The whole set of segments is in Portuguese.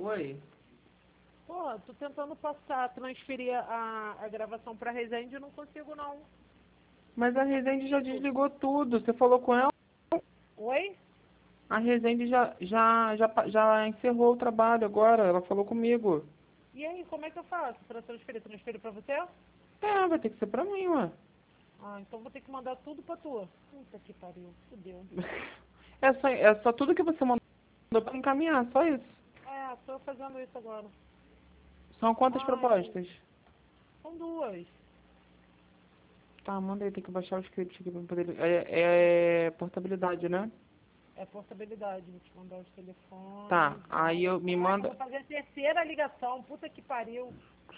Oi. Pô, tô tentando transferir a gravação pra Resende e não consigo não. Mas a Resende já desligou tudo. Você falou com ela? Oi? A Resende já encerrou o trabalho agora. Ela falou comigo. E aí, como é que eu faço pra transferir? Transferir pra você? É, vai ter que ser pra mim, ué. Ah, então vou ter que mandar tudo pra tu. Puta que pariu, fudeu. É só tudo que você mandou pra encaminhar, só isso. É, tô fazendo isso agora. São quantas Ai, propostas? são duas. Tá, manda aí, tem que baixar o script aqui pra poder. É portabilidade, né? É portabilidade, vou te mandar os telefones. Tá, aí eu me Caraca, eu manda. vou fazer a terceira ligação, puta que pariu.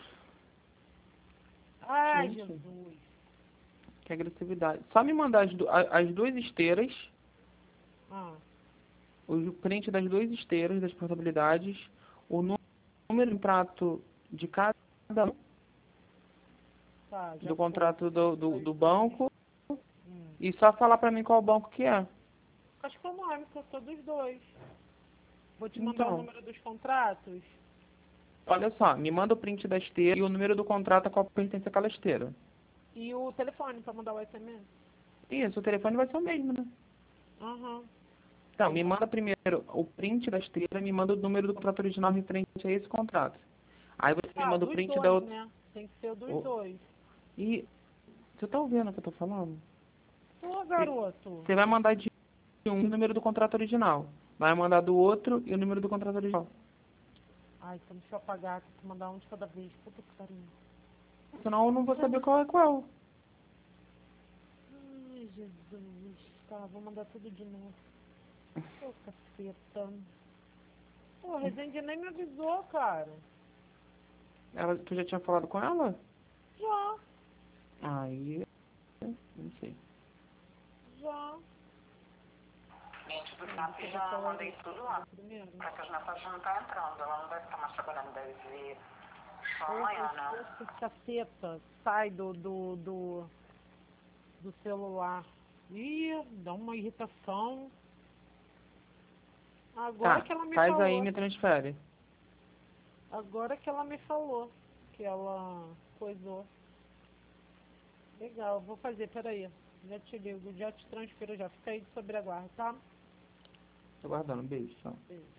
Ai, Gente, Jesus. que agressividade. Só me mandar as duas esteiras, Ah, o print das duas esteiras das portabilidades, o número de contrato de cada um, tá, já do foi. contrato do banco, Hum. e só falar pra mim qual banco que é. Acho que eu não lembro, que eu sou dos dois. Vou te mandar o Então, número dos contratos. olha só, me manda o print da esteira e o número do contrato a qual pertence aquela esteira. E o telefone pra mandar o SMS. Isso, o telefone vai ser o mesmo, né? Aham. Então, me manda primeiro o print da esteira, me manda o número do contrato original referente a esse contrato. Aí você me Ah, manda o dos print da dois, outra. né? Tem que ser o dos dois. E você tá ouvindo o que eu tô falando? Ô, garoto. Você vai mandar de um o número do contrato original. Vai mandar do outro e o número do contrato original. Ai, então deixa eu apagar, tem que mandar um de cada vez. Puta que pariu. Senão eu não vou saber qual é qual. Ai, Jesus. Tá, vou mandar tudo de novo. Ô, caceta. Pô, a Resende nem me avisou, cara. Tu já tinha falado com ela? Já, Aí, não sei. já. Cliente do Não, SAP deixa eu ver já qual era mandei o tudo lá. primeiro. Para que as mensagens não tá entrando. Ela não deve estar mais trabalhando, deve vir só amanhã, Ô, né? caceta. Sai do celular. Ih, dá uma irritação. Agora Tá, que ela me faz aí e falou. me transfere. Agora que ela me falou. Que ela coisou. Legal, vou fazer, peraí. Já te ligo, já te transfiro, já. Fica aí de sobreaguarda, tá? Tô guardando, beijo, tchau. Beijo.